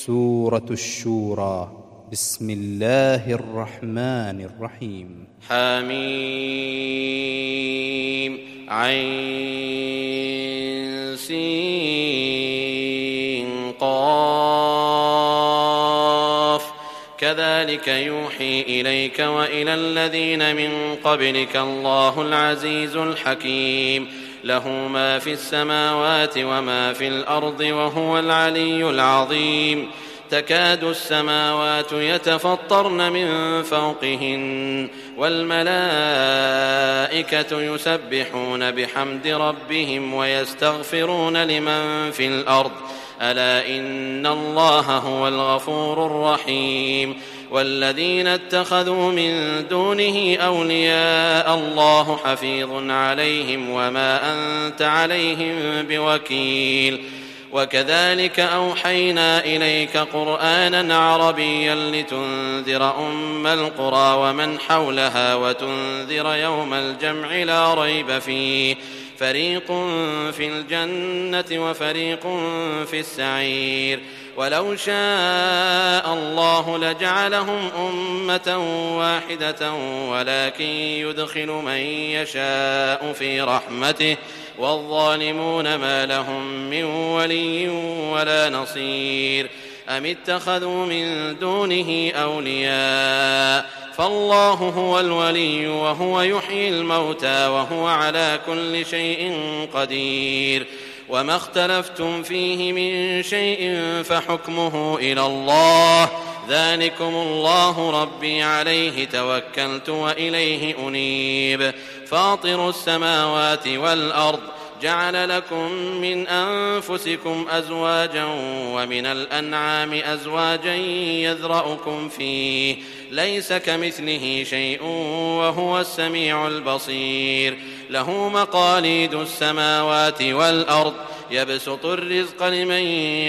سورة الشورى. بسم الله الرحمن الرحيم. حميم عين سين قاف كذلك يوحي إليك وإلى الذين من قبلك الله العزيز الحكيم له ما في السماوات وما في الأرض وهو العلي العظيم تكاد السماوات يتفطرن من فوقهن والملائكة يسبحون بحمد ربهم ويستغفرون لمن في الأرض ألا إن الله هو الغفور الرحيم والذين اتخذوا من دونه أولياء الله حفيظ عليهم وما أنت عليهم بوكيل وكذلك أوحينا إليك قرآنا عربيا لتنذر أم القرى ومن حولها وتنذر يوم الجمع لا ريب فيه فريق في الجنة وفريق في السعير ولو شاء الله لجعلهم أمة واحدة ولكن يدخل من يشاء في رحمته والظالمون ما لهم من ولي ولا نصير أم اتخذوا من دونه أولياء فالله هو الولي وهو يحيي الموتى وهو على كل شيء قدير وما اختلفتم فيه من شيء فحكمه إلى الله ذلكم الله ربي عليه توكلت وإليه أنيب فاطر السماوات والأرض جعل لكم من أنفسكم أزواجا ومن الأنعام أزواجا يذرأكم فيه ليس كمثله شيء وهو السميع البصير له مقاليد السماوات والأرض يبسط الرزق لمن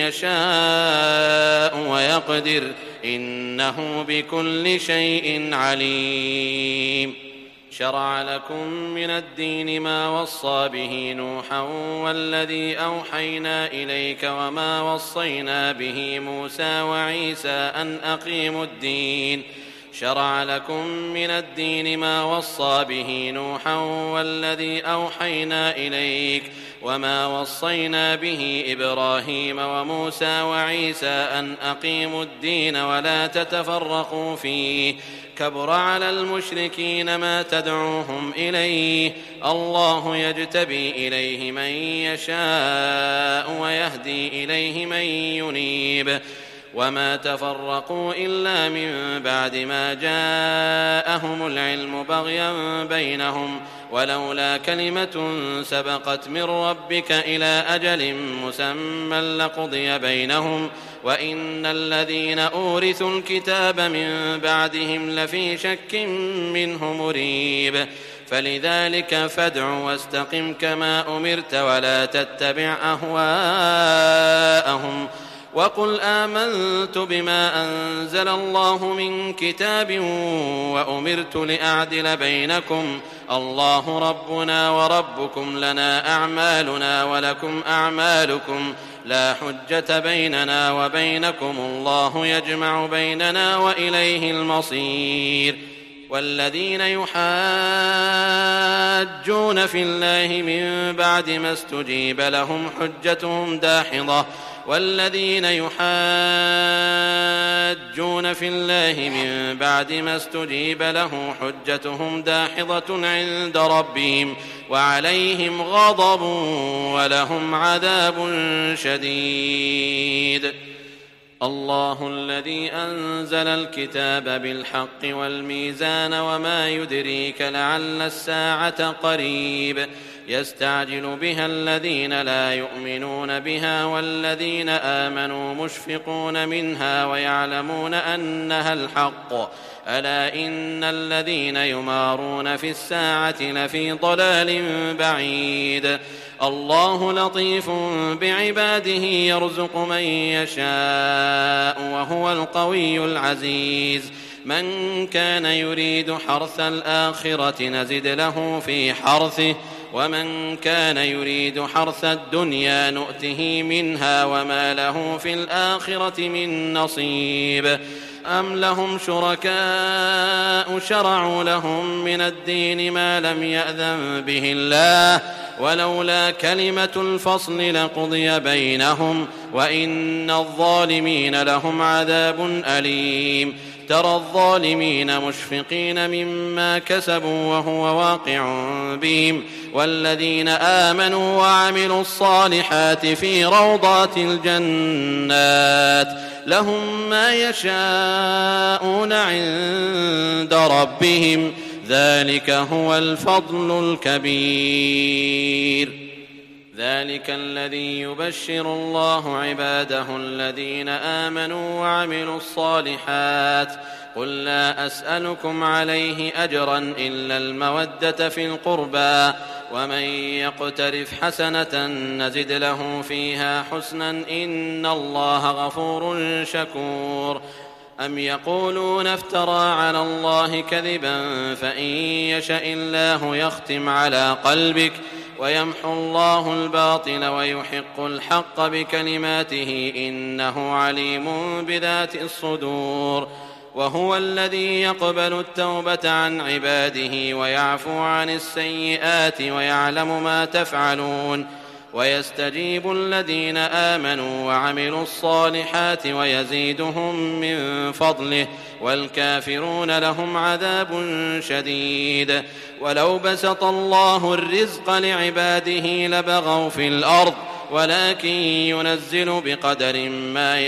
يشاء ويقدر إنه بكل شيء عليم شرع لكم من الدين ما وصى به نوحا والذي أوحينا إليك وما وصينا به موسى وعيسى أن أقيموا الدين شرع لكم من الدين ما وصى به نوحا والذي أوحينا إليك وما وصينا به إبراهيم وموسى وعيسى أن أقيموا الدين ولا تتفرقوا فيه كبر على المشركين ما تدعوهم إليه الله يجتبي إليه من يشاء ويهدي إليه من ينيب وما تفرقوا إلا من بعد ما جاءهم العلم بغيا بينهم ولولا كلمة سبقت من ربك إلى أجل مسمى لقضي بينهم وإن الذين أورثوا الكتاب من بعدهم لفي شك منه مريب فلذلك فادع واستقم كما أمرت ولا تتبع أهواءهم وقل آمنت بما أنزل الله من كتاب وأمرت لأعدل بينكم الله ربنا وربكم لنا أعمالنا ولكم أعمالكم لا حجة بيننا وبينكم الله يجمع بيننا وإليه المصير والذين يحاجون في الله من بعد ما استجيب لهم حجتهم داحضة والذين يحاجون في الله من بعد ما استجيب له حجتهم داحضة عند ربهم وعليهم غضب ولهم عذاب شديد الله الذي أنزل الكتاب بالحق والميزان وما يدريك لعل الساعة قريب يستعجل بها الذين لا يؤمنون بها والذين آمنوا مشفقون منها ويعلمون أنها الحق ألا إن الذين يمارون في الساعة لفي ضلال بعيد الله لطيف بعباده يرزق من يشاء وهو القوي العزيز من كان يريد حرث الآخرة نزد له في حرثه ومن كان يريد حرث الدنيا نؤته منها وما له في الآخرة من نصيب أم لهم شركاء شرعوا لهم من الدين ما لم يأذن به الله ولولا كلمة الفصل لقضي بينهم وإن الظالمين لهم عذاب أليم ترى الظالمين مشفقين مما كسبوا وهو واقع بهم والذين آمنوا وعملوا الصالحات في روضات الجنات لهم ما يشاءون عند ربهم ذلك هو الفضل الكبير ذلك الذي يبشر الله عباده الذين آمنوا وعملوا الصالحات قل لا أسألكم عليه أجرا إلا المودة في القربى ومن يقترف حسنة نزد له فيها حسنا إن الله غفور شكور أم يقولون افترى على الله كذبا فإن يشأ الله يختم على قلبك ويمحو الله الباطل ويحق الحق بكلماته إنه عليم بذات الصدور وهو الذي يقبل التوبة عن عباده ويعفو عن السيئات ويعلم ما تفعلون ويستجيب الذين آمنوا وعملوا الصالحات ويزيدهم من فضله والكافرون لهم عذاب شديد ولو بسط الله الرزق لعباده لبغوا في الأرض ولكن ينزل بقدر ما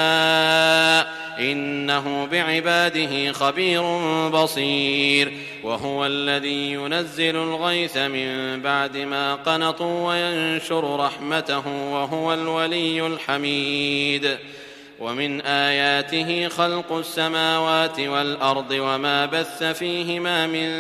يشاء إنه بعباده خبير بصير وهو الذي ينزل الغيث من بعد ما قنطوا وينشر رحمته وهو الولي الحميد ومن آياته خلق السماوات والأرض وما بث فيهما من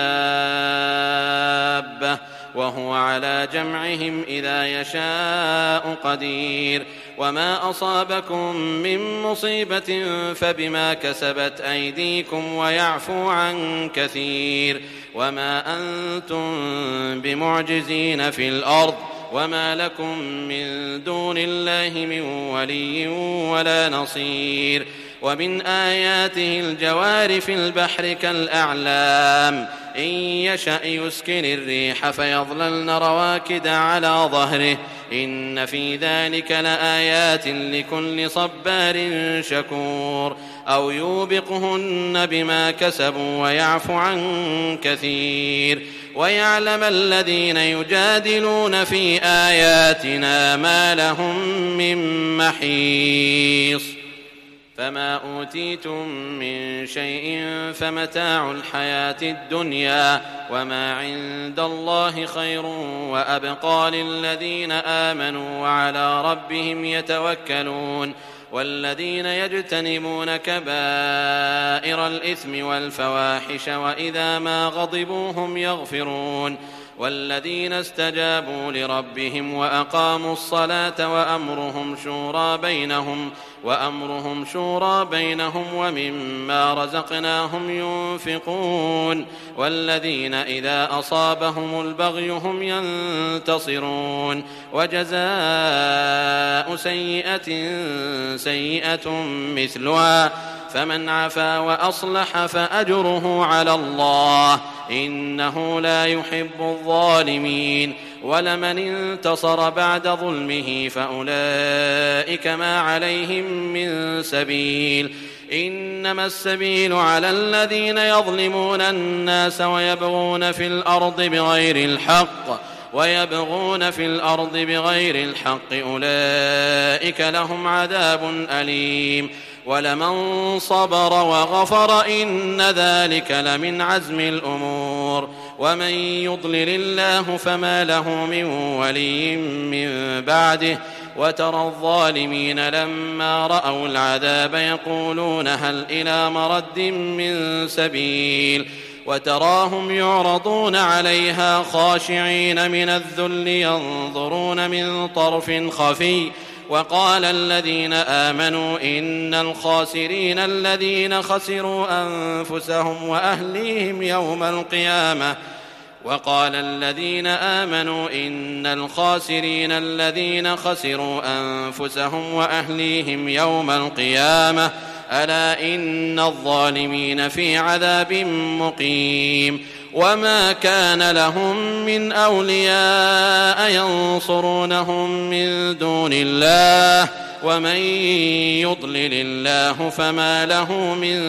دابة وهو على جمعهم إذا يشاء قدير وما أصابكم من مصيبة فبما كسبت أيديكم ويعفو عن كثير وما أنتم بمعجزين في الأرض وما لكم من دون الله من ولي ولا نصير ومن آياته الجوار في البحر كالأعلام إن يشأ يسكن الريح فيظللن رواكد على ظهره إن في ذلك لآيات لكل صبار شكور أو يوبقهن بما كسبوا ويعفو عن كثير ويعلم الذين يجادلون في آياتنا ما لهم من محيص فما أوتيتم من شيء فمتاع الحياة الدنيا وما عند الله خير وأبقى للذين آمنوا وعلى ربهم يتوكلون والذين يجتنبون كبائر الإثم والفواحش وإذا ما غضبوا هم يغفرون والذين استجابوا لربهم وأقاموا الصلاة وأمرهم شورى بينهم ومما رزقناهم ينفقون والذين إذا أصابهم البغي هم ينتصرون وجزاء سيئة سيئة مثلها فمن عفا وأصلح فأجره على الله إنه لا يحب الظالمين ولمن انتصر بعد ظلمه فأولئك ما عليهم من سبيل إنما السبيل على الذين يظلمون الناس ويبغون في الأرض بغير الحق أولئك لهم عذاب أليم ولمن صبر وغفر إن ذلك لمن عزم الأمور ومن يضلل الله فما له من ولي من بعده وترى الظالمين لما رأوا العذاب يقولون هل إلى مرد من سبيل وتراهم يعرضون عليها خاشعين من الذل ينظرون من طرف خفي وقال الذين آمنوا إن الخاسرين الذين خسروا أنفسهم وأهليهم يوم القيامة وقال الذين آمنوا إن الخاسرين الذين خسروا أنفسهم وأهليهم يوم القيامة ألا إن الظالمين في عذاب مقيم وما كان لهم من أولياء ينصرونهم من دون الله ومن يضلل الله فما له من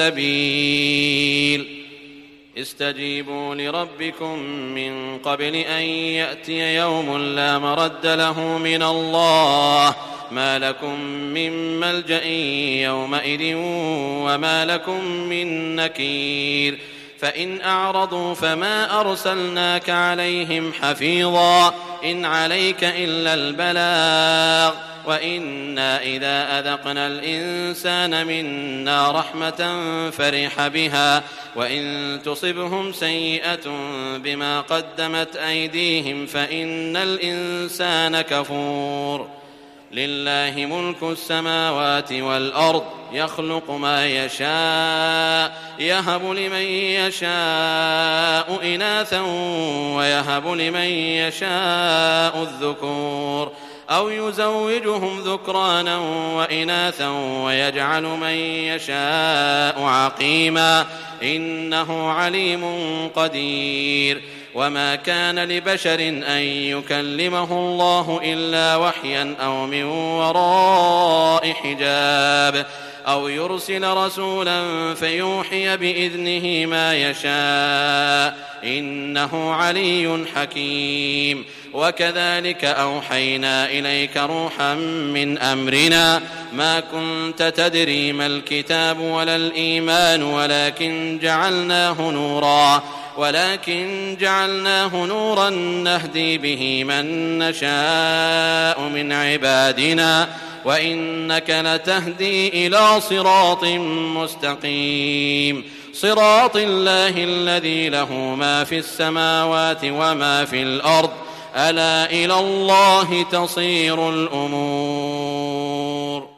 سبيل استجيبوا لربكم من قبل أن يأتي يوم لا مرد له من الله ما لكم من ملجأ يومئذ وما لكم من نكير فإن أعرضوا فما أرسلناك عليهم حفيظا إن عليك إلا البلاغ وإنا إذا أذقنا الإنسان منا رحمة فرح بها وإن تصبهم سيئة بما قدمت أيديهم فإن الإنسان كفور لله ملك السماوات والأرض يخلق ما يشاء يهب لمن يشاء إناثا ويهب لمن يشاء الذكور أو يزوجهم ذكرانا وإناثا ويجعل من يشاء عقيما إنه عليم قدير وما كان لبشر أن يكلمه الله إلا وحيا أو من وراء حجاب أو يرسل رسولا فيوحي بإذنه ما يشاء إنه علي حكيم وكذلك أوحينا إليك روحا من أمرنا ما كنت تدري ما الكتاب ولا الإيمان ولكن جعلناه نورا نهدي به من نشاء من عبادنا وإنك لتهدي إلى صراط مستقيم صراط الله الذي له ما في السماوات وما في الأرض ألا إلى الله تصير الأمور